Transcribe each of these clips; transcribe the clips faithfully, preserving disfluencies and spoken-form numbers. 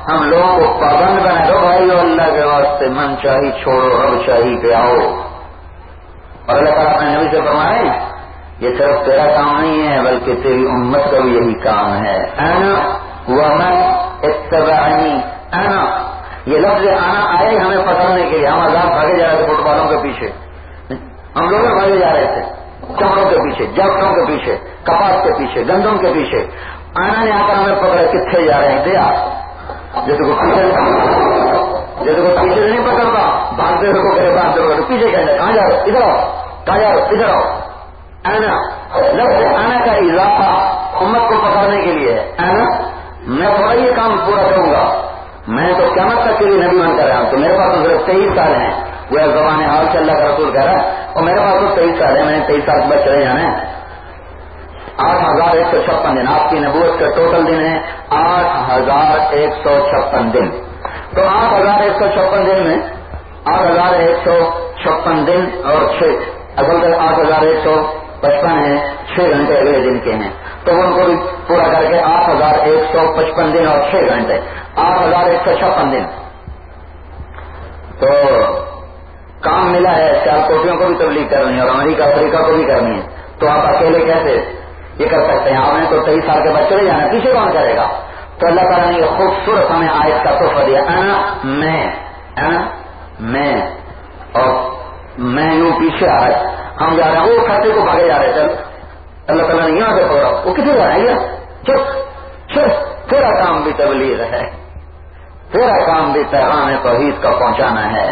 ہم لوگوں کو پابند بنا دو بھائی اللہ کے واسطے، من چاہی چھوڑو رب چاہی پہ آؤ. اور اللہ تعالیٰ اپنے نبی سے فرمائے یہ صرف تیرا کام نہیں ہے بلکہ تیری امت کا بھی یہی کام ہے. انا ومن اتبعنی، انا یہ لفظ آنا آئے ہمیں پکڑنے کے لیے. ہم آزاد بھاگے جا رہے تھے فٹ بالوں کے پیچھے، ہم لوگ بھاگے جا رہے تھے چمڑوں کے پیچھے، جاکٹوں کے پیچھے، کپاس کے پیچھے، گندم کے پیچھے. آنا نے آ کر ہمیں پکڑا کتنے جا رہے ہیں دیا جیسے کو پیچھے جیسے کو پیچھے سے نہیں پکڑتا بھاگتے ہوئے کو کرے بھاگتے ہوئے تو پیچھے کہتے کہاں جا رہے ادھر آؤ، کہاں جا رہے ادھر آؤ. آنا لفظ آنا کا اضافہ امت کو پکڑنے کے لیے ہے. آنا میں تھوڑا یہ کام پورا کروں گا، میں تو قیامت تک کے لیے نبی بن کر رہا ہوں. تو میرے پاس تو صرف تیئیس سال ہیں، وہ زبان حال سے اللہ کا رسول کہہ رہا ہے، اور میرے پاس تو تیئیس سال ہے، میں نے تیئیس سال کے بعد چلے جانا ہے. آٹھ ہزار ایک سو چھپن دن آپ کی نبوت کا ٹوٹل دن ہے آٹھ ہزار ایک سو چھپن دن. تو آٹھ ہزار ایک سو چھپن دن میں آٹھ ہزار ایک سو چھپن دن اور چھ اصل تک آٹھ ہزار ایک سو پچپن ہے، چھ گھنٹے اگلے دن کے ہیں. تو ان کو بھی پورا کر کے آٹھ ہزار ایک سو پچپن دن اور چھ گھنٹے آٹھ ہزار ایک سو چھپن دن. تو کام ملا ہے سیال کوٹیوں کو بھی تبلیغ کرنی ہے اور امریکہ افریقہ کو بھی کرنی ہے. تو آپ اکیلے کیسے یہ کر سکتے ہیں؟ آپ نے تو تیئیس سال کے بعد چلے جانا، پیچھے کون کرے گا؟ تو اللہ تعالیٰ نے یہ خوبصورت ہمیں آیت کا تحفہ دیا، انا میں انا میں اور میں یوں پیچھے آ رہا ہے. ہم جا رہے ہیں وہ کھاتے کو بھاگے جا رہے ہیں. چل اللہ تعالیٰ نے یہاں سے پکڑا، وہ کتنے جا رہے ہیں؟ چپ چپ، تیرا کام بھی تبلیغ ہے، تیرا کام بھی پیغام توحید کا پہنچانا ہے.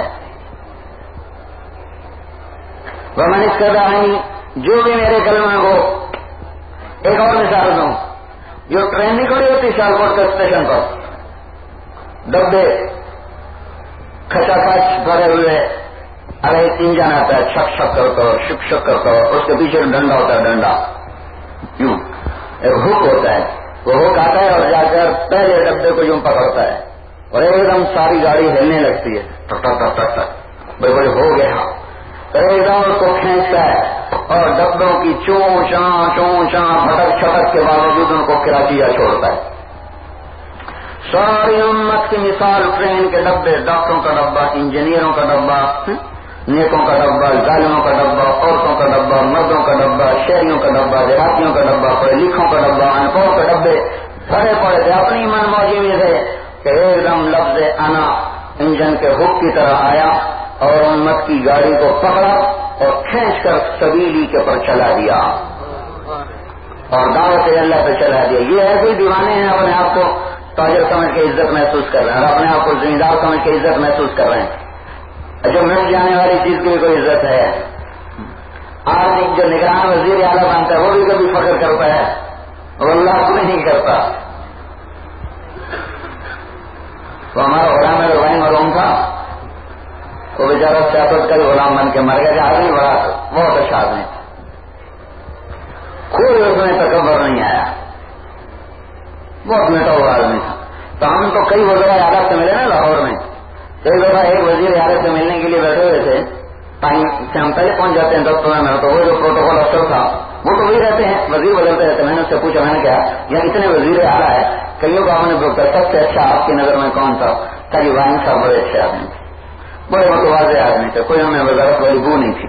ومن اتبعنی، جو بھی میرے کلمہ کو. ایک اور مثال دوں، جو ٹرین نہیں کھڑی ہوتی سیالکوٹ کے اسٹیشن پر، ڈبے کھچا کھچ بھرے ہوئے، ارے ایک انجن آتا ہے چھک چھک کرتا ہو شک شک کرتا ہو، اس کے پیچھے ڈنڈا ہوتا ہے، ڈنڈا یوں ایک ہک ہوتا ہے، وہ ہک آتا ہے اور جا کر پہلے ڈبے کو یوں پکڑتا ہے اور ایک دم ساری گاڑی ہلنے لگتی ہے، ٹک ٹک ٹک ٹک ٹک، بڑے بڑے ہو گیا، ایک دم اس کو کھینچتا ہے اور ڈبوں کی چون چاں چون چاں پھٹک چھٹک کے باوجود ان کو کراچیا چھوڑتا ہے. ساری امت کی مثال ٹرین کے ڈبے، ڈاکٹروں کا ڈبہ، انجینئروں کا ڈبہ، نیکوں کا ڈبہ، ظالموں کا ڈبہ، عورتوں کا ڈبہ، مردوں کا ڈبہ، شہریوں کا ڈبہ، دیہاتیوں کا ڈبہ، پڑھے لکھوں کا ڈبہ، ان پڑھوں کے ڈبے بھرے پڑے تھے. اپنی من موجی میں تھے کہ ایک دم لفظ انا انجن کے ہک کی طرح آیا اور امت کی گاڑی کو پکڑا اور کھینچ کر سبیلی کے پر چلا دیا اور دعوت اللہ پہ چلا دیا. یہ ایسے دیوانے ہیں اپنے آپ کو تاجر سمجھ کے عزت محسوس کر رہے ہیں اور اپنے آپ کو زمیندار سمجھ کے عزت محسوس کر رہے ہیں. جو مل جانے والی چیز کی بھی کوئی عزت ہے. آج جو نگران وزیر اعلیٰ بنتا ہے وہ بھی کبھی فخر کرتا ہے اور اللہ کو نہیں کرتا. تو ہمارا غلام الرحیم مرحوم تھا، وہ بیچارہ سیاست کا غلام بن کے مر گیا کہ آدمی بڑا بہت اچھا آدمی، کوئی اس میں تکبر نہیں آیا، بہت میٹھا ہوا آدمی تھا. تو ہم تو کئی وزراء اعلیٰ سے ملے نا لاہور میں، کئی دفعہ ایک وزیر اعلیٰ سے ملنے کے لیے بیٹھے ہوئے تھے، ٹائم سے ہم پہلے پہنچ جاتے ہیں دس پندرہ منٹ، تو وہ جو پروٹوکول افسر تھا وہ تو وہی رہتے ہیں، وزیر بدلتے رہتے. میں نے اس سے پوچھا، میں نے کہا یہاں اتنے وزیر اعلیٰ ہے، کئیوں کا ہم نے بک کر سب سے اچھا آپ کی نظر میں کون تھا؟ کہ وائن صاحب بڑے اچھے آدمی تھے، بڑے متواضع آدمی تھے، کوئی ہمیں وزارت والی بو نہیں تھی.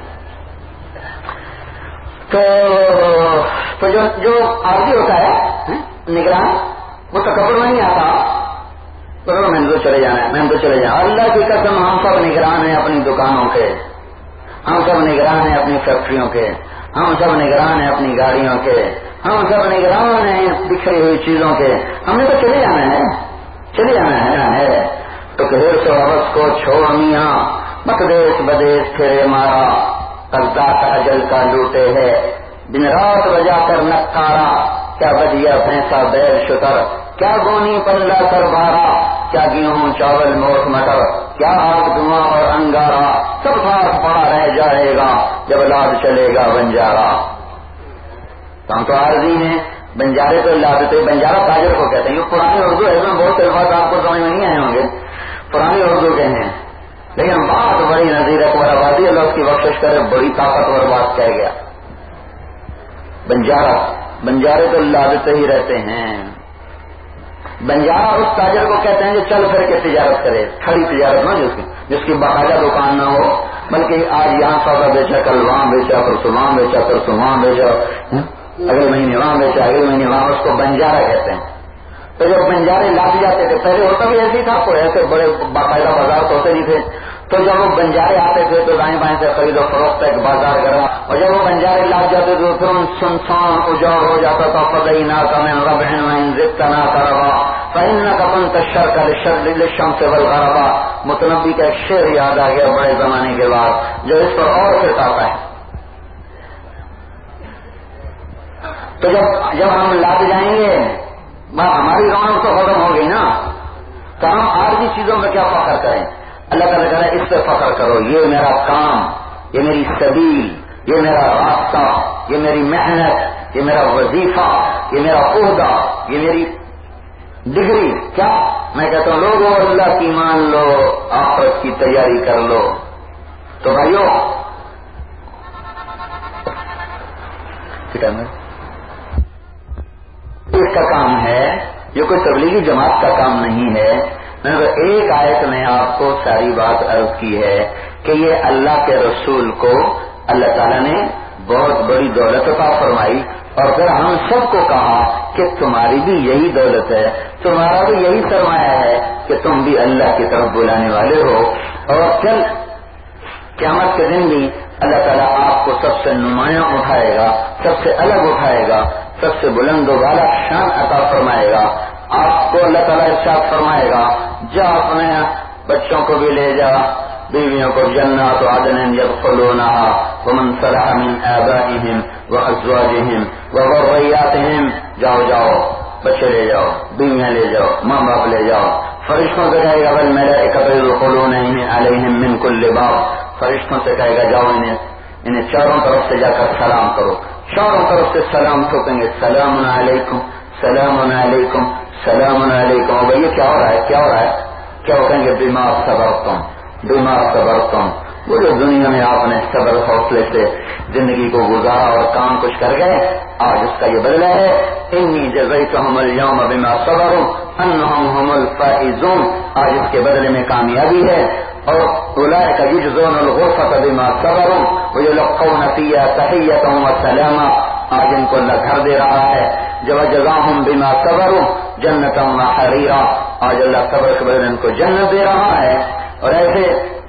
تو تو جو جو عارضی ہوتا ہے نگران وہ تکبر میں نہیں آتا، تو میں تو چلے جانا ہے، میں تو چلے جانا. اللہ کی قسم ہم سب نگران ہیں اپنی دکانوں کے، ہم سب نگران ہیں اپنی فیکٹریوں کے، ہم سب نگران ہیں اپنی گاڑیوں کے، ہم سب نگران ہیں بکھری ہوئی چیزوں کے. ہم نے تو چلے جانا ہے، چلے جانا ہے نا ہے. تو گھر سو حوث کو چھوڑ میاں، مت دیش بدیش پھرے مارا، قبضہ اجل کا لوٹے ہے، دن رات بجا کر نکارا، کیا بدیا بھینسا بیل شتر، کیا گونی پلہ کر بارا، کیا گیہوں چاول موٹ مٹر، کیا آگ دھواں اور انگارا، سب ساتھ پڑا رہ جائے گا جب لاد چلے گا بنجارا. تو ہم تو عارضی ہیں، بنجارے تو لادتے، بنجارہ تاجر کو کہتے ہیں. یہ پرانی اردو ہے، اس میں بہت سے الفاظ آپ کو سمجھ میں نہیں آئے ہوں گے، پرانی اردو کے ہیں، لیکن بات بڑی نظیر اکبر آبادی اللہ اس کی بخشش کرے، بڑی طاقتور بات کہہ گیا. بنجارہ، بنجارے تو لادتے ہی رہتے ہیں. بنجارا اس تاجر کو کہتے ہیں جو چل پھر کے تجارت کرے، کھڑی تجارت نہ جس کی جس کی باقاعدہ دکان نہ ہو، بلکہ آج یہاں سودا بیچا، کل وہاں بیچا، پرسوں وہاں بیچا، پرسوں وہاں بیچا، اگلے مہینے وہاں بیچا، اگلے مہینے وہاں، اس کو بنجارا کہتے ہیں۔ تو جب بنجارے لاد جاتے تھے، پہلے ہوتا بھی ایسے ہی تھا، کوئی ایسے بڑے باقاعدہ بازار تو ہوتے نہیں تھے، تو جب وہ بنجارے آتے تھے تو دائیں بائیں سے خرید و فروخت ایک بازار گرم، اور جب وہ بنجارے لاد جاتے تھے تو پھر ان سنسان اجاڑ ہو جاتا تھا۔ فَدَيْنَاكَ مِن رَبْحٍ وَإِن زِدْتَنَا كَرَبًا فَإِنَّكَ كُنتَ الشَّرْكَ لِلشَّمْسِ وَالْغَرَبَا۔ متنبی کا ایک شعر یاد آ گیا بڑے زمانے کے بعد، جو اس پر اور پھر آتا ہے۔ تو جب جب ہم لاد جائیں گے، ہماری رونق تو ختم ہو گئی نا، تو ہم عارضی چیزوں میں کیا فخر کریں؟ اللہ تعالیٰ کہہ رہا ہے اس پہ فخر کرو، یہ میرا کام، یہ میری سبیل، یہ میرا راستہ، یہ میری محنت، یہ میرا وظیفہ، یہ میرا عہدہ، یہ میری ڈگری۔ کیا میں کہتا ہوں لوگوں اللہ کی مان لو، آخرت کی تیاری کر لو۔ تو بھائیو اس کا کام ہے، یہ کوئی تبلیغی جماعت کا کام نہیں ہے۔ میں نے ایک آیت میں آپ کو ساری بات عرض کی ہے کہ یہ اللہ کے رسول کو اللہ تعالیٰ نے بہت بڑی دولت عطا فرمائی، اور پھر ہم سب کو کہا کہ تمہاری بھی یہی دولت ہے، تمہارا بھی یہی سرمایہ ہے کہ تم بھی اللہ کی طرف بلانے والے ہو، اور پھر قیامت کے دن بھی اللہ تعالیٰ آپ کو سب سے نمایاں اٹھائے گا، سب سے الگ اٹھائے گا، سب سے بلند و بالا شان عطا فرمائے گا۔ آپ کو اللہ تعالیٰ ارشاد فرمائے گا جا اپنے بچوں کو بھی لے جا، بیویوں کو، جنات عدن یدخلونها ومن صلح من آبائهم وازواجهم وذرياتهم، جاؤ جاؤ بچے لے جاؤ، بیویاں لے جاؤ، ماں باپ لے جاؤ۔ فرشتوں سے کہے گا والملائکۃ یدخلون علیہم من کل باب، فرشتوں سے کہے گا جاؤ انہیں انہیں چاروں طرف سے جا کر سلام کرو، چاروں طرف سے سلام ٹھوکیں گے، سلام علیکم سلام علیکم سلام علیکم۔ اور بھائی کیا ہو رہا ہے کیا ہو رہا ہے کیا ہو کہیں گے بیمار صبرتم بیمار صبرتم، وہ جو دنیا میں آپ نے صبر حوصلے سے زندگی کو گزارا اور کام کچھ کر گئے، آج اس کا یہ بدلہ ہے۔ انی جزیتہم اليوم بما صبروا انہم هم الفائزون، آج اس کے بدلے میں کامیابی ہے۔ اور اولئک یجزون الغرفۃ بما صبروا ویلقون فیہا تحیۃ وسلاما، آج ان کو اللہ گھر دے رہا ہے، جزاہم بما صبروا جنۃ وحریرا، آج اللہ صبر کے بدلے ان کو جنت دے رہا ہے۔ اور ایسے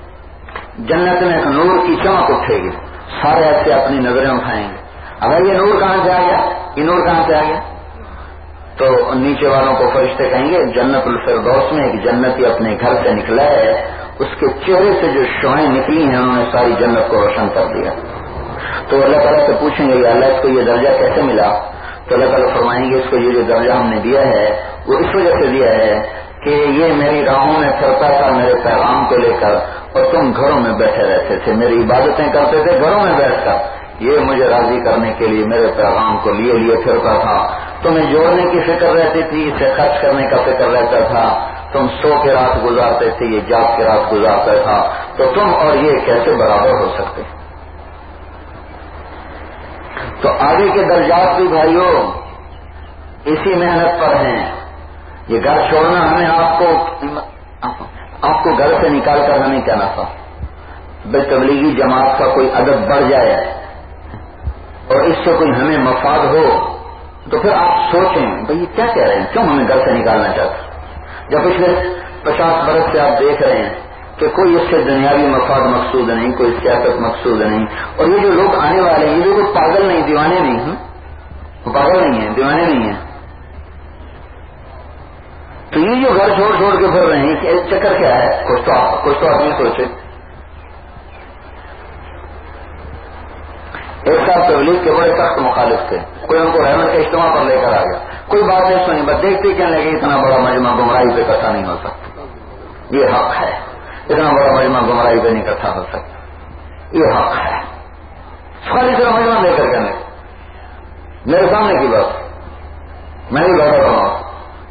جنت میں ایک نور کی چمک اٹھے گی، سارے ایسے اپنی نظریں اٹھائیں گے، اگر یہ نور کہاں سے آ گیا یہ نور کہاں سے آ گیا؟ تو نیچے والوں کو فرشتے کہیں گے جنت الفردوس میں ایک جنتی اپنے گھر سے نکلا ہے، اس کے چہرے سے جو شعائیں نکلی ہیں انہوں نے ساری جنت کو روشن کر دیا۔ تو اللہ تعالیٰ سے پوچھیں گے یا اللہ اس کو یہ درجہ کیسے ملا؟ تو اللہ تعالیٰ فرمائیں گے اس کو یہ جو درجہ ہم نے دیا ہے وہ اس وجہ سے دیا ہے کہ یہ میری راہوں میں پھرتا تھا میرے پیغام کو لے کر، اور تم گھروں میں بیٹھے رہتے تھے، میری عبادتیں کرتے تھے گھروں میں بیٹھ کر، یہ مجھے راضی کرنے کے لیے میرے پیغام کو لیے لیے پھرتا تھا، تمہیں جوڑنے کی فکر رہتی تھی، اسے خرچ کرنے کا فکر رہتا تھا، تم سو کے رات گزارتے تھے یہ جاگ کے رات گزارتا تھا، تو تم اور یہ کیسے برابر ہو سکتے؟ تو آگے کے درجات بھی بھائیوں اسی محنت پر ہیں۔ یہ گھر چھوڑنا ہمیں آپ کو آپ کو گھر سے نکال کر ہمیں کیا نفع؟ بے تبلیغی جماعت کا کوئی عدد بڑھ جائے اور اس سے کوئی ہمیں مفاد ہو تو پھر آپ سوچیں بھائی یہ کیا کہہ رہے ہیں، کیوں ہمیں گھر سے نکالنا چاہتے؟ جب پچھلے پچاس برس سے آپ دیکھ رہے ہیں کہ کوئی اس سے دنیاوی مفاد مقصود نہیں، کوئی سیاست مقصود نہیں، اور یہ جو لوگ آنے والے ہیں یہ جو کوئی پاگل نہیں، دیوانے نہیں ہیں، وہ پاگل نہیں ہیں، دیوانے نہیں ہیں، تو یہ جو گھر چھوڑ چھوڑ کے پھر رہے ہیں کہ چکر کیا ہے؟ کچھ تو کچھ تو آدمی سوچے۔ ایک ساتھ تبلیغ کے بڑے سخت مخالف تھے، کوئی ان کو رحمت کے اجتماع پر لے کر آ گیا، کوئی بات نہیں سنی، بس دیکھتے کہنے لگے اتنا بڑا مجمع گمراہی پہ اکٹھا نہیں ہو سکتا، یہ حق ہے، اتنا بڑا مجمع گمراہی پہ نہیں اکٹھا ہو سکتا، یہ حق ہے، خالی طرح مجمع لے کر کہنے میرے سامنے کی بات میں بھی بیٹھا رہا ہوں۔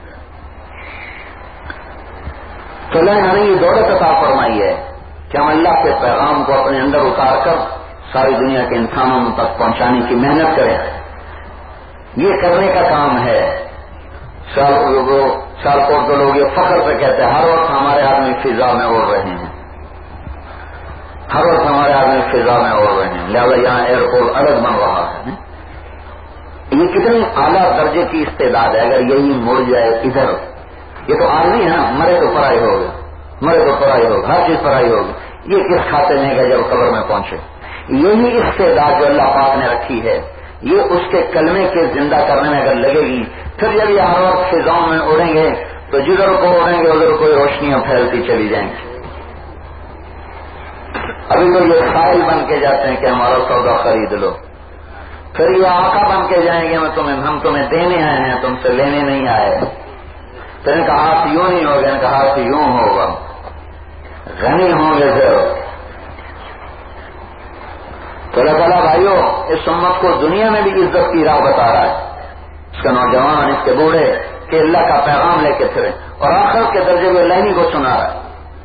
تو اللہ نے ہمیں یہ دولت عطا فرمائی ہے کہ ہم اللہ کے پیغام کو اپنے اندر اتار کر ساری دنیا کے انسانوں تک پہنچانے کی محنت کریں، یہ کرنے کا کام ہے۔ سال کوٹ کے لوگ یہ فخر سے کہتے ہیں ہر وقت ہمارے آدمی فضا میں اڑ رہے ہیں، ہر وقت ہمارے آدمی فضا میں اڑ رہے ہیں، لہٰذا یہاں ایئرپورٹ الگ بن رہا ہے۔ یہ کتنی اعلیٰ درجے کی استعداد ہے، اگر یہی مڑ جائے ادھر، یہ تو آدمی ہے نا، مرے تو پرائی ہوگا، مرے تو پرائی ہوگا، ہر چیز پرائی ہوگی، یہ کس کھاتے میں گئے جب قبر میں پہنچے۔ یہی استعداد جو اللہ پاک نے رکھی ہے، یہ اس کے کلمے کے زندہ کرنے میں اگر لگے گی، پھر جب یہ ہر وقت فضاؤں میں اڑیں گے تو جدھر کو اڑیں گے ادھر کوئی روشنیاں پھیلتی چلی جائیں گی۔ ابھی تو یہ سائل بن کے جاتے ہیں کہ ہمارا سودا خرید لو، پھر یہ آقا بن کے جائیں گے میں تمہیں ہم تمہیں دینے آئے ہیں، تم سے لینے نہیں آئے۔ تو ان کا ہاتھ یوں نہیں ہوگا، ان کا ہاتھ یوں ہوگا، غنی ہوں گے ضرور۔ تو اللہ تعالیٰ بھائیوں اس امت کو دنیا میں بھی عزت کی راہ بتا رہا ہے، اس کا نوجوان، اس کے بوڑھے، کہ اللہ کا پیغام لے کے پھرے، اور آخر کے درجے میں لہنی کو سنا رہا ہے۔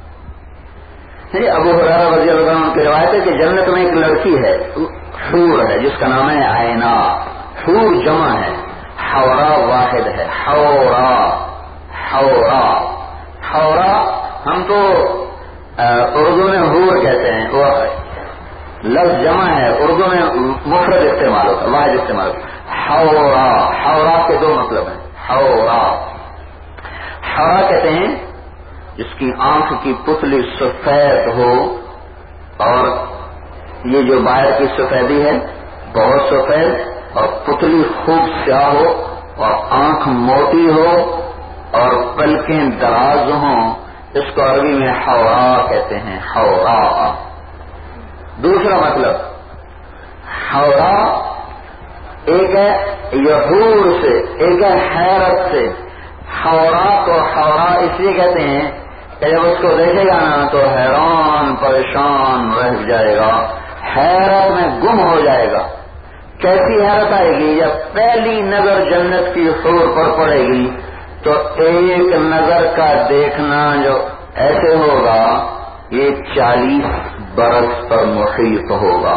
ابو ہریرہ رضی اللہ عنہ کی روایت ہے کہ جنت میں ایک لڑکی ہے، حور ہے، جس کا نام ہے عینا۔ حور جمع ہے، حورا واحد ہے، حورا حورا حورا ہم تو اردو میں حور کہتے ہیں، وہ لفظ جمع ہے، اردو میں مفرد استعمال ہوتا ہے، واحد استعمال ہوتا ہے۔ حورا حورا کے دو مطلب ہیں۔ حورا حورا کہتے ہیں جس کی آنکھ کی پتلی سفید ہو، اور یہ جو باہر کی سفیدی ہے بہت سفید، اور پتلی خوب سیاہ ہو، اور آنکھ موٹی ہو، اور پلکیں دراز ہوں، اس کو عربی میں حورا کہتے ہیں، حورا۔ دوسرا مطلب حورا ایک ہے یحور سے، ایک ہے حیرت سے۔ حورا کو حورا اس لیے کہتے ہیں کہ جب اس کو دیکھے گا نا تو حیران پریشان رہ جائے گا، حیرت میں گم ہو جائے گا۔ کیسی حیرت آئے گی؟ جب پہلی نظر جنت کی حور پر پڑے گی تو ایک نظر کا دیکھنا جو ایسے ہوگا یہ چالیس برس پر محیط ہوگا۔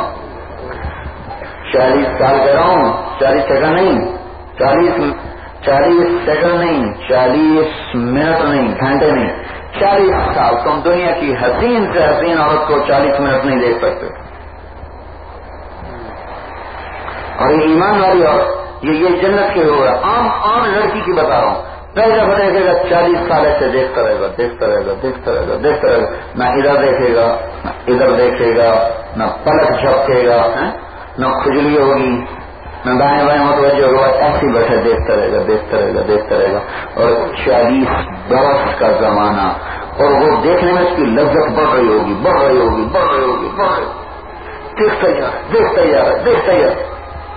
چالیس سال کہہ رہا ہوں، چالیس سیکنڈ نہیں، چالیس چالیس سیکنڈ نہیں، چالیس منٹ نہیں، گھنٹے نہیں، چالیس سال۔ تم دنیا کی حسین سے حسین عورت کو چالیس منٹ نہیں دیکھ سکتے۔ اور یہ ایمان والی عورت، یہ یہ جنت کی ہو رہا ہے، عام عام لڑکی کی بتا رہا ہوں، پہلے دفعہ دیکھے گا چالیس سال ایسے دیکھتا رہے گا، دیکھتا رہے گا، دیکھتا رہے گا، دیکھتا رہے گا، نہ ادھر دیکھے گا نہ ادھر دیکھے گا، نہ پلک جھپکے گا، نہ کھجلی ہوگی، نہ دائیں بائیں متوجہ ہوگا، ایسے بیٹھے دیکھتا رہے گا، دیکھتا رہے گا، دیکھتا رہے گا۔ اور چالیس برس کا زمانہ، اور وہ دیکھنے میں اس کی لذت بڑھ رہی ہوگی، بڑھ رہی ہوگی، بڑھ رہی ہوگی، بڑھ رہی ہوگی، دیکھتا جا رہا دیکھتا جا رہا دیکھتا جا رہا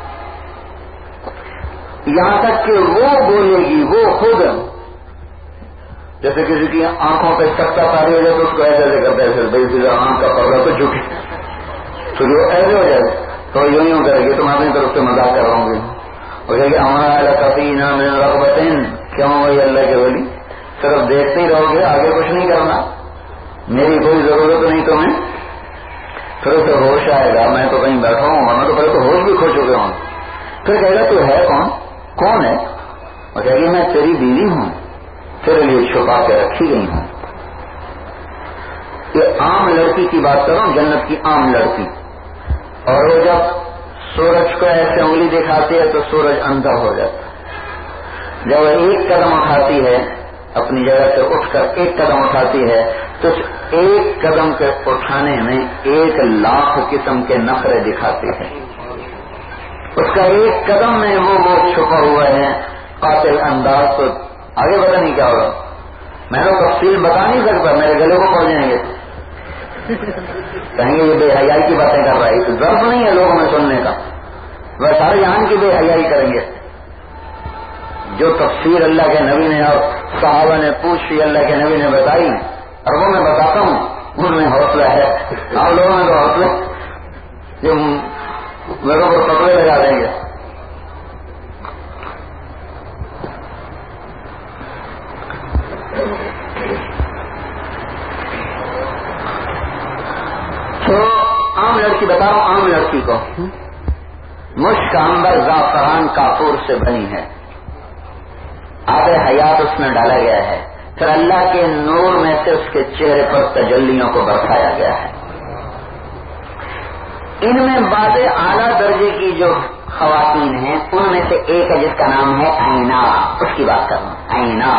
یہاں تک کہ وہ بولے گی، وہ خود جیسے کسی کی آنکھوں پہ سکتا پاری ہو جائے تو اس کو ایسے ایسے کرتا ہے، بھائی پھر آنکھ کا پردہ تو جھکے، تو جو ایسے ہو جائے تو یوں یوں کرے گی، تم اپنی طرف سے مذاق کر رہا ہوں گے، اور کہ ہمارا کافی انعام رغبتین، کیوں بھائی اللہ کے ولی صرف دیکھتے ہی رہو گے، آگے کچھ نہیں کرنا، میری کوئی ضرورت نہیں تمہیں۔ پھر اسے ہوش آئے گا، میں تو کہیں بیٹھا ہوں، ورنہ تو پہلے تو ہوش بھی کھو چکے ہوں۔ پھر کہے گا تو ہے کون کون ہے؟ اور کہے گی میں تیری بیوی ہوں، تیرے لیے چھپا کے رکھی گئی ہوں۔ یہ عام لڑکی کی بات کروں، جنت کی عام لڑکی، اور وہ جب سورج کو ایسے انگلی دکھاتی ہے تو سورج اندھا ہو جاتا ہے۔ جب وہ ایک قدم اٹھاتی ہے اپنی جگہ سے اٹھ کر ایک قدم اٹھاتی ہے تو اس ایک قدم کے اٹھانے میں ایک لاکھ قسم کے نخرے دکھاتی ہے۔ اس کا ایک قدم میں وہ وہ چھپا ہوا ہے قاتل انداز، تو آگے پتہ نہیں کیا ہوگا، میں نے تفصیل بتا نہیں سکتا، میرے گلے کو پڑ جائیں گے، کہیں گے یہ بے حیائی کی باتیں کر رہا ہے، ضرورت نہیں ہے لوگوں میں سننے کا، وہ سارے جہان کی بے حیائی کریں گے۔ جو تفسیر اللہ کے نبی نے اور صحابہ نے پوچھی، اللہ کے نبی نے بتائی، اور وہ میں بتاتا ہوں، ان میں حوصلہ ہے، آپ لوگوں میں تو حوصلہ جو میرے کو پکڑے لگا دیں گے۔ تو عام لڑکی بتا رہا ہوں، عام لڑکی کو مشک عنبر زعفران کافور سے بنی ہے، آب حیات اس میں ڈالا گیا ہے، پھر اللہ کے نور میں سے اس کے چہرے پر تجلیوں کو برسایا گیا ہے۔ ان میں بعض اعلیٰ درجے کی جو خواتین ہیں ان میں سے ایک ہے جس کا نام ہے آئینہ، اس کی بات کروں آئینہ۔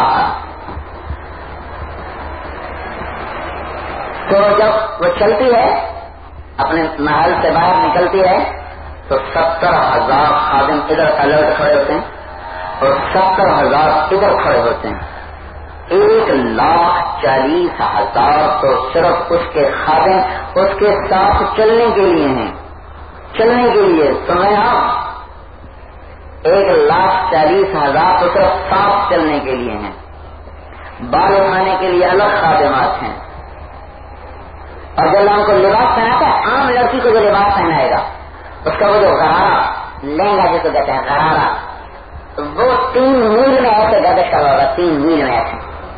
تو جب وہ چلتی ہے اپنے محل سے باہر نکلتی ہے تو ستر ہزار خادم ادھر الرٹ کھڑے ہوتے ہیں اور ستر ہزار ادھر کھڑے ہوتے ہیں۔ ایک لاکھ چالیس ہزار تو صرف اس کے خادم اس کے ساتھ چلنے کے لیے ہیں، چلنے کے لیے سمجھے آپ، ایک لاکھ چالیس ہزار تو صرف ساتھ چلنے کے لیے ہیں، بال اٹھانے کے لیے الگ خادمات ہیں۔ اور جب اللہ کو لباس پہناتا ہے، عام لڑکی کو جو لباس پہنائے گا اس کا وہ جو غرارہ لہنگا جس کو کہتے ہیں غرارہ، وہ تین میل میں ایسے گردش کر رہا ہوگا، تین میل میں ایسے،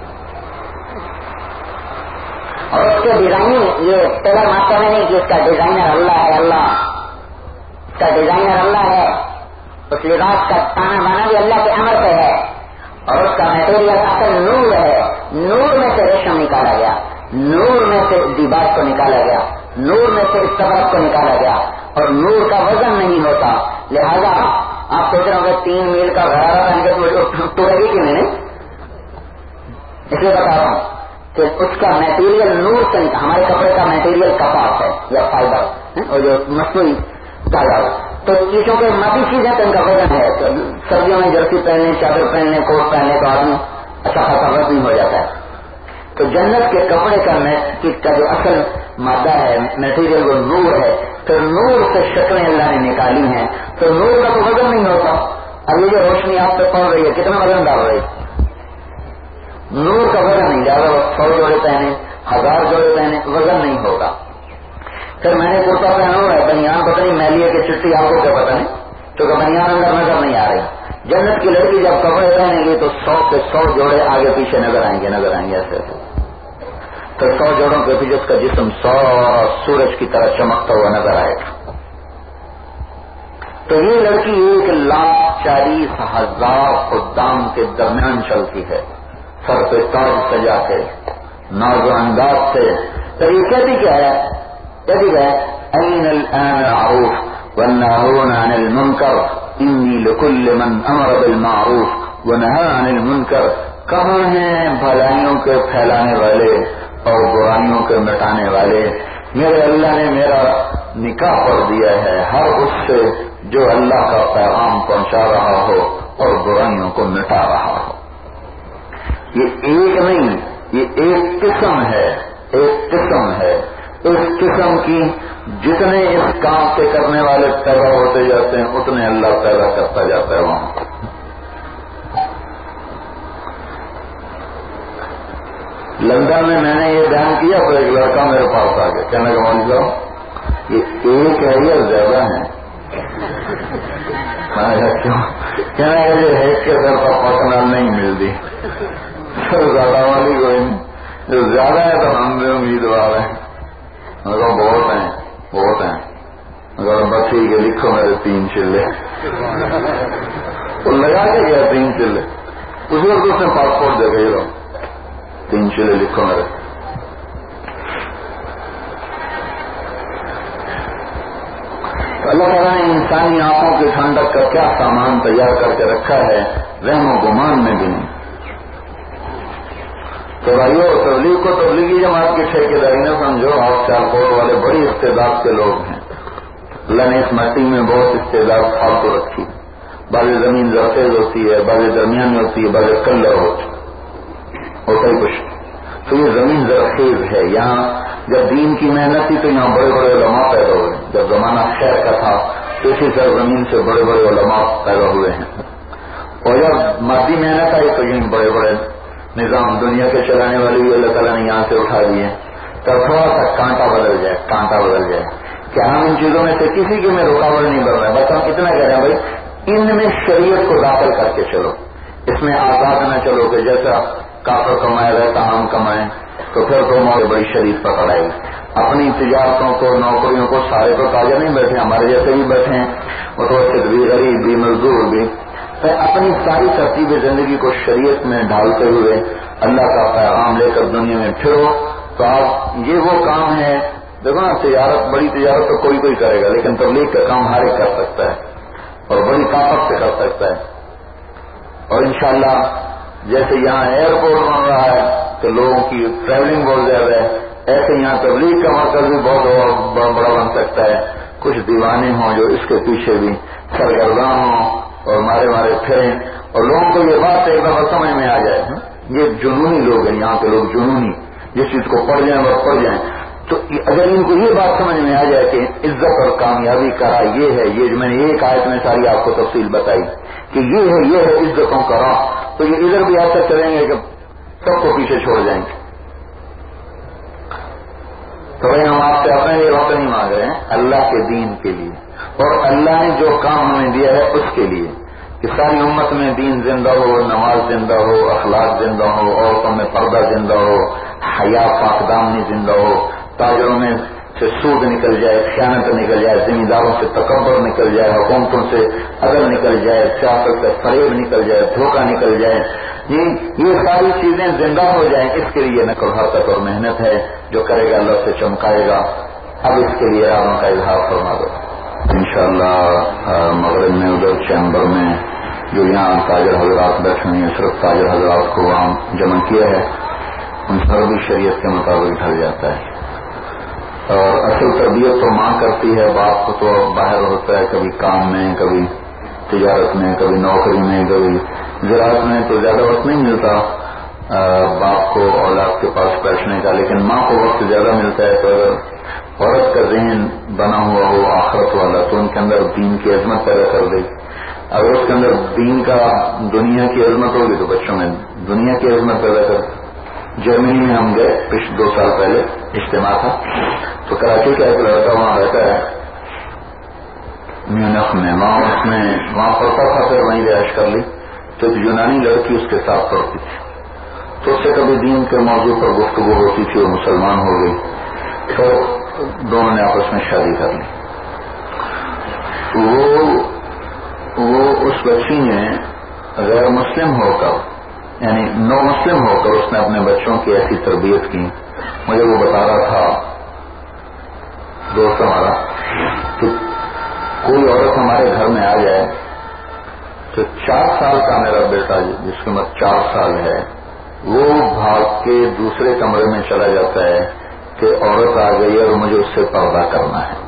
اور اس کے ڈیزائننگ یہ ٹیلر ماسٹر میں نہیں کہ اس کا ڈیزائنر اللہ ہے، اللہ اس کا ڈیزائنر اللہ ہے، اس لباس کا تانا بانا بھی اللہ کے امر پہ ہے، اور اس کا میٹیریل اصل نور ہے، نور میں سے ریشم نکالا گیا، نور میں سے دیباج کو نکالا گیا، نور میں سے استبرق کو نکالا گیا، اور نور کا وزن نہیں ہوتا، لہذا آپ سوچ رہے ہوں گے تین میل کا غرارہ پہن کے توڑے گی کہ نہیں، اس لیے بتا رہا ہوں کہ اس کا میٹیریل نور سے نکال، ہمارے کپڑے کا میٹیریل کپاس ہے یا فائبر اور جو مصنوعی داغا، تو چیزوں کے مادی چیز ہے تو ان کا وزن ہے، تو سردیوں میں جرسی پہننے، چادر پہننے، کوٹ پہننے تو آدمی اچھا خاصا وزن ہو جاتا ہے۔ تو جنت کے کپڑے کا کا جو اصل مادہ ہے میٹیریل وہ نور ہے، تو نور سے شکلیں اللہ نے نکالی ہیں، تو نور کا تو وزن نہیں ہوتا۔ اب یہ جو روشنی آپ پہ پڑ رہی ہے کتنا وزن ڈال رہی ہے؟ نور کا وزن نہیں ڈال رہا، سو جوڑے پہنے، ہزار جوڑے پہنے، وزن نہیں ہوگا۔ پھر میں نے کرتا پہنا ہوا ہے، بنیان پتہ نہیں میلی ہے کہ چٹی، آپ کو کیا پتہ نہیں، کیونکہ بنیان اندر نظر نہیں آ رہی۔ جنت کی لڑکی جب کپڑے پہنے گی تو سو کے سو جوڑے آگے پیچھے نظر آئیں گے نظر آئیں گے ایسے، تو سو جوڑوں کے پیچھے اس کا جسم سو سورج کی طرح چمکتا ہوا نظر آئے گا۔ تو یہ لڑکی ایک لاکھ چالیس ہزار خدام کے درمیان چلتی ہے، سر پہ تاج سجا کے، ناز و انداز سے۔ تو یہ کہتی کیا ہے؟ کہتی کیا ہے؟ این الان معروف والناهون عن المنکر انی لکل من امر بالمعروف ونہى عن المنکر۔ کہاں ہیں بھلائیوں کے پھیلانے والے اور برائیوں کے مٹانے والے؟ میرے اللہ نے میرا نکاح پڑھ دیا ہے ہر اس سے جو اللہ کا پیغام پہنچا رہا ہو اور برائیوں کو مٹا رہا ہو۔ یہ ایک نہیں، یہ ایک قسم ہے، ایک قسم ہے، اس قسم کی جتنے اس کام سے کرنے والے پیدا ہوتے جاتے ہیں اتنے اللہ پیدا کرتا جاتا ہے وہاں۔ لندن میں میں نے یہ بیان کیا تو ایک لڑکا میرے پاس آ گیا، کہنے کا مان جاؤ یہ ایک ہے یا زیادہ ہے؟ کیوں؟ کہنا ہے جو ایک کے سر پر پکڑنا نہیں ملتی، سر زیادہ والی کوئی نہیں، جو زیادہ ہے تو ہم بھی امیدوار ہیں۔ مگر بہت ہیں بہت ہیں مگر بس ٹھیک ہے لکھو میرے تین چلے، وہ لگا کے گیا تین چلے، اس وقت اس نے پاسپورٹ دے گئی رہو، تین چلے لکھو میرے۔ اللہ تعالیٰ نے انسانی آنکھوں کی ٹھنڈک کا کیا سامان تیار کر کے رکھا ہے، وہم و گمان میں بھی نہیں۔ تو بھائیو تبلیغ کو تبلیغی جماعت کی ٹھیکیداری نہ سمجھو، آپ سیالکوٹ والے بڑی استعداد کے لوگ ہیں، اللہ نے اس مٹی میں بہت استعداد فالتو رکھی، بعض زمین زرخیز ہوتی ہے، بعض درمیانی ہوتی ہے، بعض کلر ہوتا ہی کچھ، تو یہ زمین زرخیز ہے۔ یہاں جب دین کی محنت تھی تو یہاں بڑے بڑے علماء پیدا ہوئے، جب زمانہ خیر کا تھا تو اسی سرزمین سے بڑے بڑے علماء پیدا ہوئے ہیں، اور جب مادی محنت آئی تو یہیں بڑے بڑے نظام دنیا کے چلانے والے بھی اللہ تعالیٰ نے یہاں سے اٹھا دیے، تو تھوڑا سا کانٹا بدل جائے کانٹا بدل جائے کہ ہم ان چیزوں میں سے کسی کی میں رکاوٹ نہیں بن رہا ہے، بس ہم اتنا کہہ رہے ہیں بھائی ان میں شریعت کو داخل کر کے چلو، اس میں آزاد نہ چلو کہ جیسا کافر کمائے ویسا ہم کمائیں، تو پھر تو ہماری بڑی شریف پکڑ آئے گی۔ اپنی تجارتوں کو نوکریوں کو سارے تو تاجر نہیں بیٹھے، ہمارے جیسے بھی بیٹھے ہیں، متوسط بھی غریب بھی مزدور بھی، اپنی ساری ترتیب زندگی کو شریعت میں ڈھالتے ہوئے اللہ کا پیغام لے کر دنیا میں پھرو تو آپ یہ وہ کام ہے. دیکھو نا, تجارت, بڑی تجارت تو کوئی کوئی کرے گا, لیکن تبلیغ کا کام ہر ایک کر سکتا ہے اور بڑی طاقت سے کر سکتا ہے. اور انشاءاللہ جیسے یہاں ایئرپورٹ بن رہا ہے تو لوگوں کی ٹریولنگ بہت زیادہ ہے, ایسے یہاں تبلیغ کا مرکز بھی بہت بڑا بن سکتا ہے. کچھ دیوانے ہوں جو اس کے پیچھے بھی سرگردان ہوں اور مارے مارے پھریں, اور لوگوں کو یہ بات ایک دفعہ سمجھ میں آ جائے. یہ جنونی لوگ ہیں یہاں کے لوگ, جنونی, جس چیز کو پڑھ جائیں اور پڑھ جائیں. تو اگر ان کو یہ بات سمجھ میں آ جائے کہ عزت اور کامیابی کا راہ یہ ہے, یہ جو میں نے ایک آیت میں ساری آپ کو تفصیل بتائی کہ یہ ہے یہ ہے عزتوں کا راہ, تو یہ ادھر بھی ایسا چلیں گے کہ سب کو پیچھے چھوڑ جائیں گے. تو بھائی ہم آپ سے اپنے لیے وقت نہیں مانگ رہے ہیں, اللہ کے دین کے لیے, اور اللہ نے جو کام ہمیں دیا ہے اس کے لیے کہ ساری امت میں دین زندہ ہو, نماز زندہ ہو, اخلاق زندہ ہو, عورتوں میں پردہ زندہ ہو, حیا پاک دامنی زندہ ہو, تاجروں میں سے سود نکل جائے, خیانت نکل جائے, زمینداروں سے تکبر نکل جائے, حکومتوں سے عدل نکل جائے, سیاست سے فریب نکل جائے, دھوکہ نکل جائے, یہ یہ ساری چیزیں زندہ ہو جائیں. اس کے لیے نقل حرکت اور محنت ہے, جو کرے گا اللہ سے چمکائے گا. اب اس کے لیے ارادوں کا اظہار فرما دو انشاءاللہ. مغرب میں ادھر چیمبر میں جو یہاں تاجر حضرات بیٹھے ہیں, صرف تاجر حضرات کو وہاں جمع کیا ہے, ان پر بھی شریعت کے مطابق ڈھل جاتا ہے. اور اصل تربیت تو ماں کرتی ہے, باپ کو تو باہر ہوتا ہے, کبھی کام میں, کبھی تجارت میں, کبھی نوکری میں, کبھی زراعت میں, تو زیادہ وقت نہیں ملتا باپ کو اولاد کے پاس بیٹھنے کا, لیکن ماں کو وقت زیادہ ملتا ہے. تو اگر عورت کا ذہن بنا ہوا ہو آخرت والا تو ان کے اندر دین کی عظمت پیدا کر دے. اگر اس کے اندر دین کا دنیا کی عظمت ہوگی تو بچوں میں دنیا کی عظمت پیدا کر. جرمنی میں ہم گئے پچھلے دو سال پہلے, اجتماع تھا, تو کراچی کا ایک لڑکا وہاں رہتا ہے میونخ میں, وہاں اس نے وہاں پڑھتا تھا, پھر وہیں رہائش کر لی. تو ایک یونانی لڑکی اس کے ساتھ پڑھتی تھی, تو اس سے کبھی دین کے موضوع پر گفتگو ہوتی تھی, وہ مسلمان ہو گئی, تو دونوں نے آپس میں شادی کر لی. وہ وہ اس بچی نے غیر مسلم ہو کر, یعنی نو مسلم ہو کر, اس نے اپنے بچوں کی ایسی تربیت کی. مجھے وہ بتا رہا تھا دوست ہمارا کہ کوئی عورت ہمارے گھر میں آ جائے تو چار سال کا میرا بیٹا جس کی عمر چار سال ہے وہ بھاگ کے دوسرے کمرے میں چلا جاتا ہے کہ عورت آ گئی اور مجھے اس سے پردہ کرنا ہے.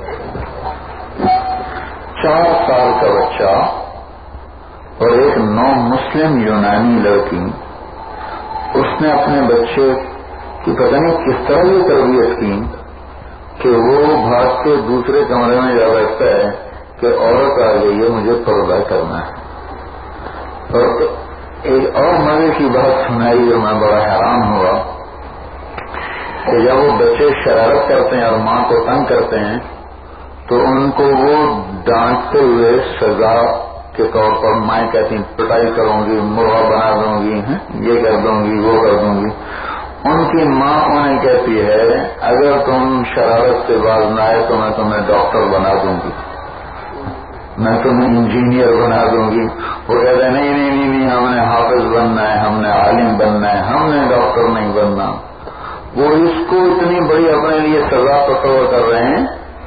چار سال کا بچہ اور ایک نو مسلم یونانی لڑکی, اس نے اپنے بچے کی پتہ نہیں کس طرح یہ تربیت کی کہ وہ بھاگ کے دوسرے کمرے میں جا بیٹھتا ہے کہ عورت آ گئی ہے مجھے پردہ کرنا ہے. اور ایک اور مزے کی بات سنائی اور میں بڑا حیران ہوا کہ جب وہ بچے شرارت کرتے ہیں اور ماں کو تنگ کرتے ہیں تو ان کو وہ ڈانٹتے ہوئے سزا کے طور پر ماں کہتی ہیں پٹائی کروں گی, مرغا بنا دوں گی, یہ کر دوں گی, وہ کر دوں گی. ان کی ماں انہیں کہتی ہے اگر تم شرارت سے باز نہ آئے تو میں تمہیں ڈاکٹر بنا دوں گی, میں تمہیں انجینئر بنا دوں گی. وہ کہتے ہیں نہیں نہیں نہیں نہیں ہم نے حافظ بننا ہے, ہم نے عالم بننا ہے, ہم نے ڈاکٹر نہیں بننا. وہ اس کو اتنی بڑی اپنے لیے سزا تصور کر رہے ہیں.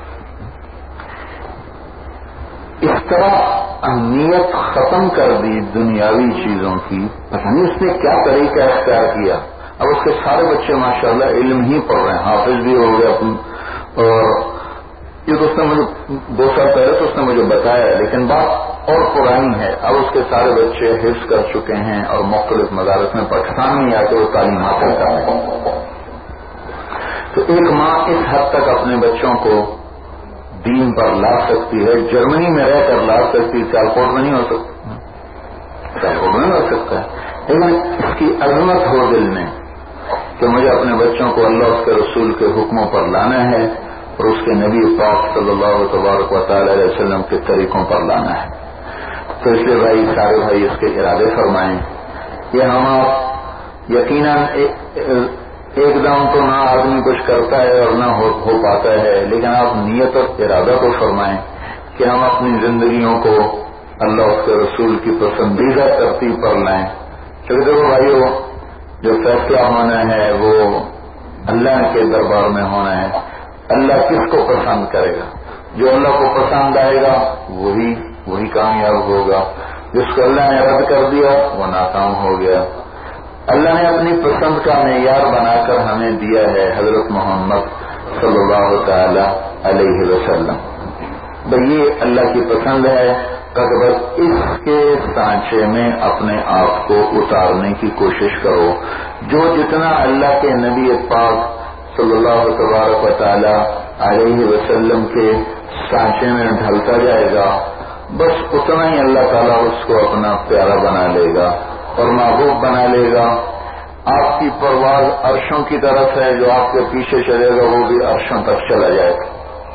اس طرح اہمیت ختم کر دی دنیاوی چیزوں کی, پتہ نہیں اس نے کیا طریقہ اختیار کیا. اب اس کے سارے بچے ماشاءاللہ علم ہی پڑھ رہے ہیں, حافظ بھی ہو گئے اپنے, اور یہ تو اس نے مجھے دو سال پہلے تو اس نے مجھے بتایا, لیکن بات اور پرانی ہے. اب اس کے سارے بچے حفظ کر چکے ہیں اور مختلف مدارس میں پاکستان میں آ کے وہ تعلیم حاصل کر رہے ہیں. تو ایک ماں اس حد تک اپنے بچوں کو دین پر لا سکتی ہے, جرمنی میں رہ کر لا سکتی, سیالکوٹ میں نہیں ہو سکتا, سیالکوٹ میں نہیں ہو سکتا ہے, لیکن اس کی عظمت ہو دل میں کہ مجھے اپنے بچوں کو اللہ اس کے رسول کے حکموں پر لانا ہے اور اس کے نبی پاک صلی اللہ تبارک و تعالی علیہ وسلم کے طریقوں پر لانا ہے. تو اس لیے بھائی سارے بھائی اس کے ارادے فرمائیں. یہ ہم آپ یقیناً ایک دم تو نہ آدمی کچھ کرتا ہے اور نہ ہو, ہو پاتا ہے, لیکن آپ نیت اور ارادہ کو فرمائیں کہ ہم اپنی زندگیوں کو اللہ اس کے رسول کی پسندیدہ ترتیب پر لائیں. کیونکہ دیکھو بھائیو، جو فیصلہ ہونا ہے وہ اللہ کے دربار میں ہونا ہے. اللہ کس کو پسند کرے گا؟ جو اللہ کو پسند آئے گا وہی وہی کامیاب ہوگا. جس کو اللہ نے رد کر دیا وہ ناکام ہو گیا. اللہ نے اپنی پسند کا معیار بنا کر ہمیں دیا ہے حضرت محمد صلی اللہ تعالی علیہ وسلم. بھئی یہ اللہ کی پسند ہے کہ بس اس کے سانچے میں اپنے آپ کو اتارنے کی کوشش کرو. جو جتنا اللہ کے نبی پاک صلی اللہ تبارک و تعالی علیہ وسلم کے سانچے میں ڈھلتا جائے گا بس اتنا ہی اللہ تعالیٰ اس کو اپنا پیارا بنا لے گا اور محبوب بنا لے گا. آپ کی پرواز عرشوں کی طرف ہے، جو آپ کے پیچھے چلے گا وہ بھی عرشوں تک چلا جائے گا.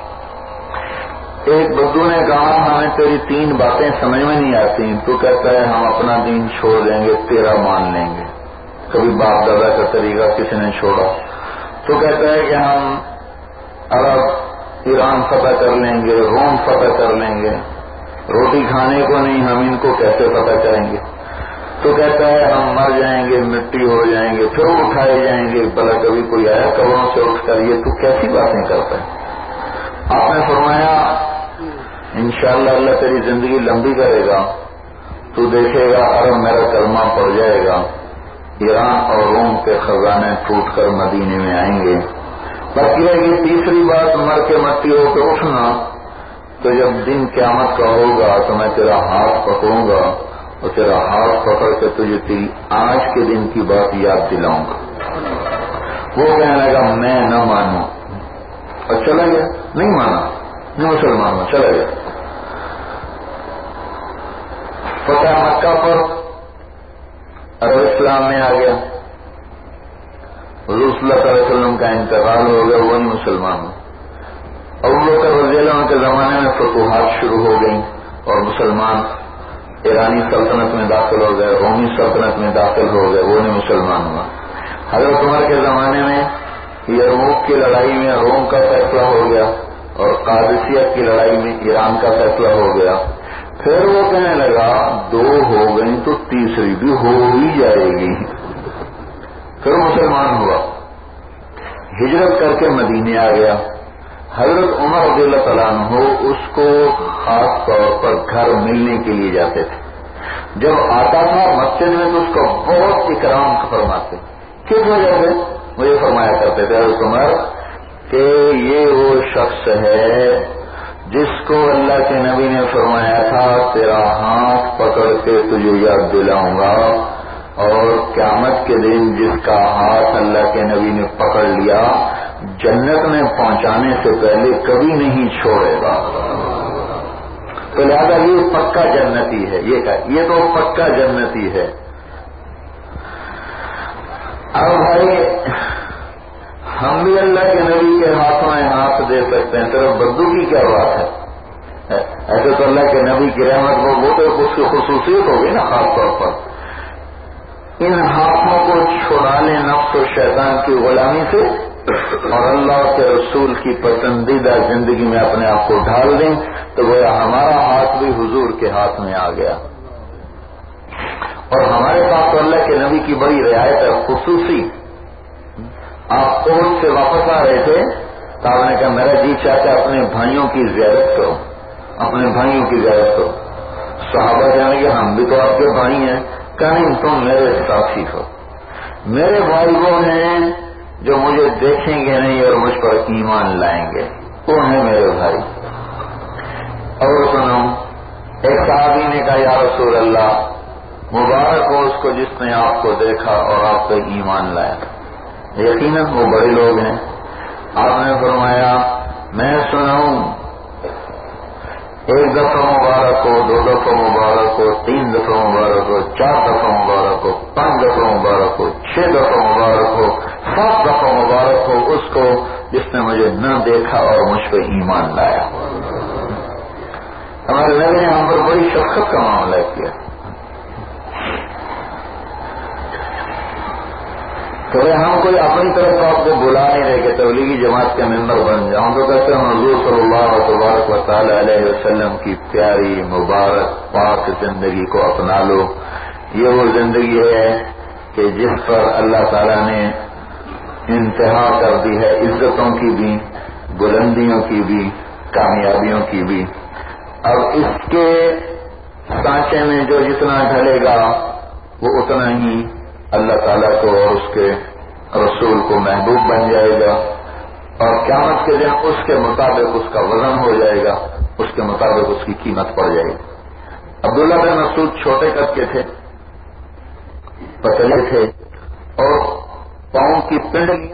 ایک بدو نے کہا ہمیں تیری تین باتیں سمجھ میں نہیں آتی. تو کہتا ہے ہم اپنا دین چھوڑ دیں گے، تیرا مان لیں گے. کبھی باپ دادا کا طریقہ کسی نے چھوڑا. تو کہتا ہے کہ ہم عرب ایران فتح کر لیں گے، روم فتح کر لیں گے. روٹی کھانے کو نہیں، ہم ان کو کیسے فتح کریں گے. تو کہتا ہے ہم مر جائیں گے، مٹی ہو جائیں گے، پھر اٹھائے جائیں گے. بھلا کبھی کوئی آیا قبروں سے اٹھ کر؟ یہ تو کیسی باتیں کرتا ہے. آپ نے فرمایا انشاءاللہ اللہ تیری زندگی لمبی کرے گا، تو دیکھے گا عرب میرا کلمہ پڑ جائے گا، ایران اور روم کے خزانے ٹوٹ کر مدینے میں آئیں گے. باقی رہے گی تیسری بات، مر کے مٹی ہو کے اٹھنا. تو جب دن قیامت کا ہوگا تو میں تیرا ہاتھ پکڑوں گا اور تیرا ہاتھ پکڑ کے تجھے تیری آج کے دن کی بات یاد دلاؤں گا. وہ کہنے لگا میں نہ مانوں، اور چلا گیا. نہیں مانا، نہیں مسلمان ہوں، چلا گیا. فتح مکہ پر عرب اسلام میں آ گیا. حضور صلی اللہ علیہ وسلم کا انتقال ہو گیا، وہ نہیں مسلمان ہوں. ابو بکر رضی اللہ عنہ کے زمانے میں فتوحات شروع ہو گئیں اور مسلمان ایرانی سلطنت میں داخل ہو گئے، رومی سلطنت میں داخل ہو گئے، وہ نہیں مسلمان ہوا. حضرت عمر کے زمانے میں یرموک کی لڑائی میں روم کا فیصلہ ہو گیا اور قادسیہ کی لڑائی میں ایران کا فیصلہ ہو گیا. پھر وہ کہنے لگا دو ہو گئی تو تیسری بھی ہو ہی جائے گی. پھر مسلمان ہوا، ہجرت کر کے مدینے آ گیا. حضرت عمر رضی اللہ تعالیٰ عنہ اس کو خاص طور پر گھر ملنے کے لیے جاتے تھے. جب آتا تھا مسجد میں تو اس کو بہت اکرام فرماتے. کس وجہ سے؟ مجھے فرمایا کرتے تھے حضرت عمر کہ یہ وہ شخص ہے جس کو اللہ کے نبی نے فرمایا تھا تیرا ہاتھ پکڑ کے تجھے یاد دلاؤں گا، اور قیامت کے دن جس کا ہاتھ اللہ کے نبی نے پکڑ لیا جنت میں پہنچانے سے پہلے کبھی نہیں چھوڑے گا. تو لہذا یہ پکا جنتی ہے. یہ کہ یہ تو پکا جنتی ہے. اب بھائی ہم بھی اللہ کے نبی کے ہاتھوں میں ہاتھ دے سکتے ہیں، صرف بدو کی کیا بات ہے؟ ایسے تو اللہ کے نبی کی رحمت وہ وہ تو اس کی خصوصیت ہوگی نا. خاص طور پر ان ہاتھوں کو چھڑا لیں نفس و شیطان کی غلامی سے اور اللہ کے رسول کی پسندیدہ زندگی میں اپنے آپ کو ڈھال دیں تو گویا ہمارا ہاتھ بھی حضور کے ہاتھ میں آ گیا. اور ہمارے پاس تو اللہ کے نبی کی بڑی رعایت ہے خصوصی. آپ عہد سے واپس آ رہے تھے تو آپ نے کہا میرا جی چاہتا ہے اپنے بھائیوں کی زیارت کرو، اپنے بھائیوں کی زیارت کرو. صحابہ کہنے کہ ہم بھی تو آپ کے بھائی ہیں. کہیں تم میرے ساتھی ہو. میرے بھائی وہ ہیں جو مجھے دیکھیں گے نہیں اور مجھ پر ایمان لائیں گے، وہ ہیں میرے بھائی. اور سنو، ایک صحابی نے کہا یا رسول اللہ مبارک ہو اس کو جس نے آپ کو دیکھا اور آپ پہ ایمان لایا. یقیناً وہ بڑے لوگ ہیں. آپ نے فرمایا میں سناؤں، ایک دفعہ مبارک ہو، دو دفعہ مبارک ہو، تین دفعہ مبارک ہو، چار دفعہ مبارک ہو، پانچ دفعہ مبارک ہو، چھ دفعہ مبارک ہو، سات دفعہ مبارک ہو اس کو جس نے مجھے نہ دیکھا اور مجھ پہ ایمان لایا. ہمارے نبی نے ہم پر بڑی شفقت کا معاملہ کیا. تو ہم کوئی اپنی طرف آپ کو بلا نہیں رہے کہ تبلیغی جماعت کے ممبر بن جاؤں، تو کہتے ہیں حضور صلی اللہ تبارک و تعالی علیہ وسلم کی پیاری مبارک پاک زندگی کو اپنا لو. یہ وہ زندگی ہے کہ جس پر اللہ تعالیٰ نے انتہا کر دی ہے عزتوں کی بھی، بلندیوں کی بھی، کامیابیوں کی بھی. اب اس کے سانچے میں جو جتنا ڈھلے گا وہ اتنا ہی اللہ تعالیٰ کو اور اس کے رسول کو محبوب بن جائے گا، اور قیامت کے دن اس کے مطابق اس کا وزن ہو جائے گا، اس کے مطابق اس کی قیمت پڑ جائے گی. عبداللہ بن مسعود چھوٹے قد کے تھے، پتلے تھے، اور پاؤں کی پنڈلیاں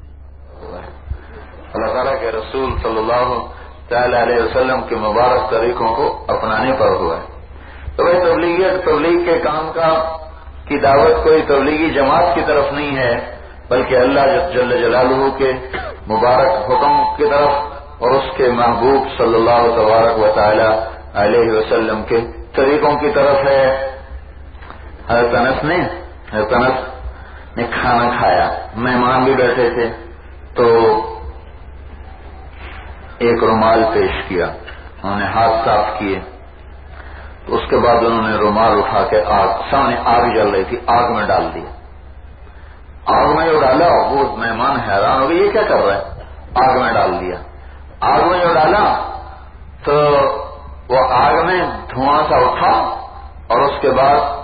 اللہ تعالیٰ کے رسول صلی اللہ تعالی علیہ وسلم کے مبارک طریقوں کو اپنانے پر ہوا ہے. تو بھائی تبلیغیت تبلیغ کے کام کا کی دعوت کوئی تبلیغی جماعت کی طرف نہیں ہے، بلکہ اللہ جل جلالہ کے مبارک حکم کی طرف اور اس کے محبوب صلی اللہ تبارک و تعالی علیہ وسلم کے طریقوں کی طرف ہے. حضرت انس نے حضرت انس نے کھانا کھایا، مہمان بھی بیٹھے تھے، تو ایک رومال پیش کیا، انہوں نے ہاتھ صاف کیے، تو اس کے بعد انہوں نے رومال اٹھا کے آگ سامنے آگ جل رہی تھی آگ میں ڈال دیا. آگ میں جو ڈالا وہ مہمان حیران ہو گئے، یہ کیا کر رہا ہے؟ آگ میں ڈال دیا. آگ میں جو ڈالا تو وہ آگ میں دھواں سا اٹھا، اور اس کے بعد